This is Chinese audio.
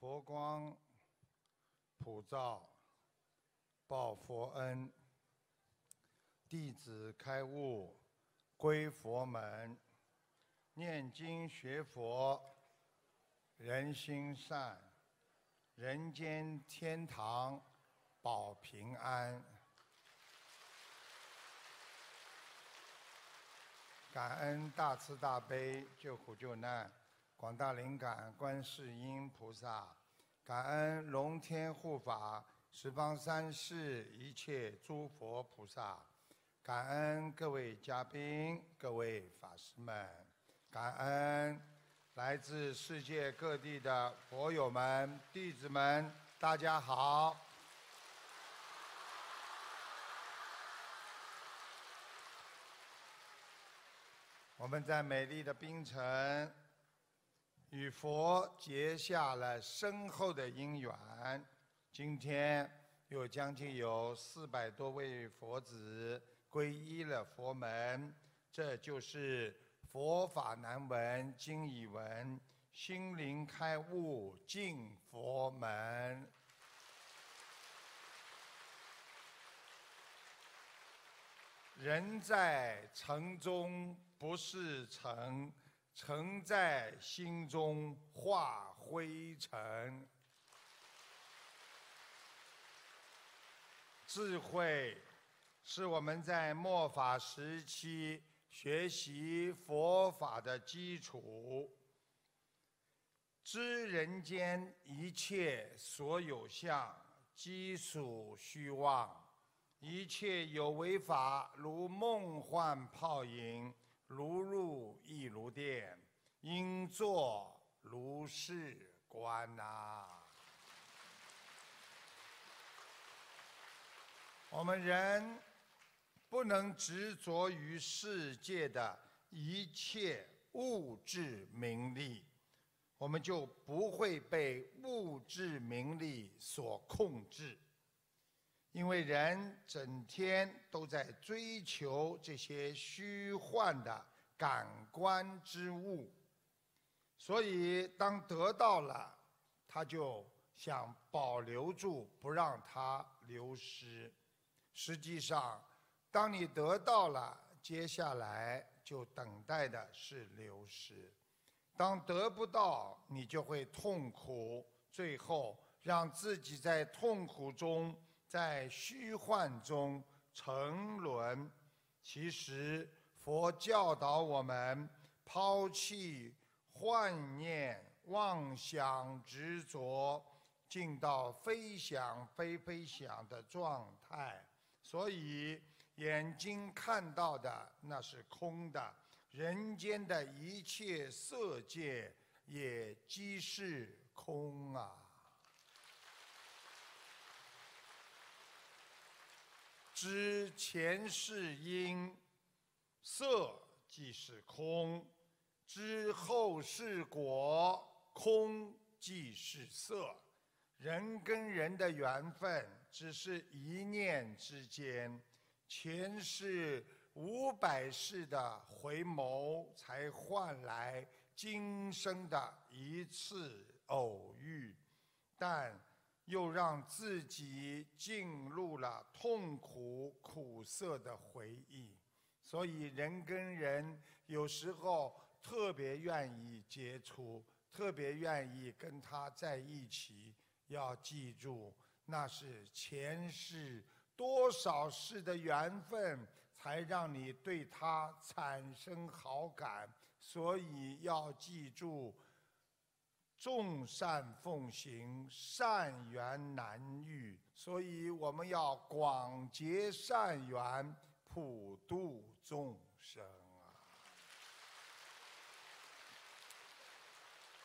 佛光普照，报佛恩，弟子开悟，归佛门。念经学佛，人心善，人间天堂保平安。感恩大慈大悲救苦救难广大灵感观世音菩萨，感恩龙天护法十方三世一切诸佛菩萨，感恩各位嘉宾、各位法师们，感恩来自世界各地的佛友们、弟子们，大家好。我们在美丽的槟城与佛结下了深厚的因缘，今天又将近有400多位佛子皈依了佛门，这就是佛法难闻经已闻，心灵开悟进佛门。人在城中不是尘，尘在心中化灰尘。智慧是我们在末法时期学习佛法的基础。知人间一切所有相，悉属虚妄。一切有为法，如梦幻泡影，如露亦如电，应作如是观呐。我们人不能执着于世界的一切物质名利，我们就不会被物质名利所控制。因为人整天都在追求这些虚幻的感官之物，所以当得到了，他就想保留住，不让它流失。实际上，当你得到了，接下来就等待的是流失。当得不到，你就会痛苦，最后让自己在痛苦中，在虚幻中沉沦。其实佛教导我们抛弃幻念、妄想、执着，进到非想非非想的状态。所以眼睛看到的那是空的，人间的一切色界也即是空啊。知前世因，色即是空；知后世果，空即是色。人跟人的缘分只是一念之间，前世500世的回眸，才换来今生的一次偶遇，但又让自己进入了痛苦苦涩的回忆。所以人跟人有时候特别愿意接触，特别愿意跟他在一起。要记住，那是前世多少世的缘分，才让你对他产生好感。所以要记住，众善奉行，善缘难遇。所以我们要广结善缘，普度众生。